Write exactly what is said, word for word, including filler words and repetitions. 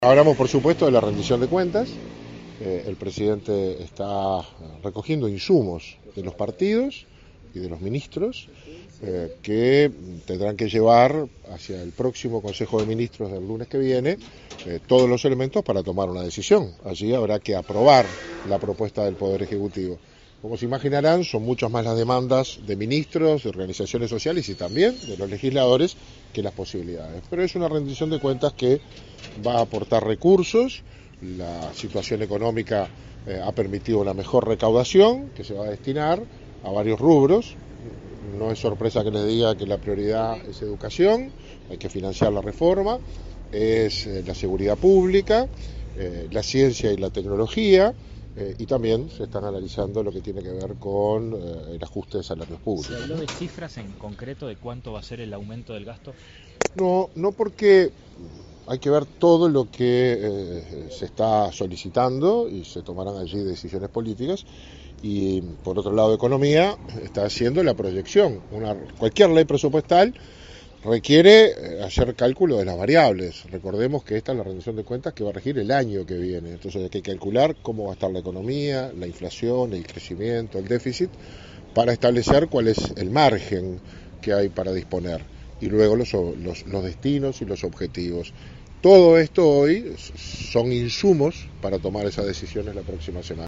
Hablamos, por supuesto, de la rendición de cuentas. Eh, el presidente está recogiendo insumos de los partidos y de los ministros eh, que tendrán que llevar hacia el próximo Consejo de Ministros del lunes que viene eh, todos los elementos para tomar una decisión. Allí habrá que aprobar la propuesta del Poder Ejecutivo. Como se imaginarán, son muchas más las demandas de ministros, de organizaciones sociales y también de los legisladores que las posibilidades. Pero es una rendición de cuentas que va a aportar recursos. La situación económica eh, ha permitido una mejor recaudación que se va a destinar a varios rubros. No es sorpresa que les diga que la prioridad es educación, hay que financiar la reforma, es eh, la seguridad pública, eh, la ciencia y la tecnología. Eh, y también se están analizando lo que tiene que ver con eh, el ajuste de salarios públicos. ¿Se habló de cifras en concreto de cuánto va a ser el aumento del gasto? No, no porque hay que ver todo lo que eh, se está solicitando y se tomarán allí decisiones políticas. Y por otro lado, Economía está haciendo la proyección. Una, cualquier ley presupuestal requiere hacer cálculo de las variables. Recordemos que esta es la rendición de cuentas que va a regir el año que viene. Entonces hay que calcular cómo va a estar la economía, la inflación, el crecimiento, el déficit, para establecer cuál es el margen que hay para disponer. Y luego los, los, los destinos y los objetivos. Todo esto hoy son insumos para tomar esas decisiones la próxima semana.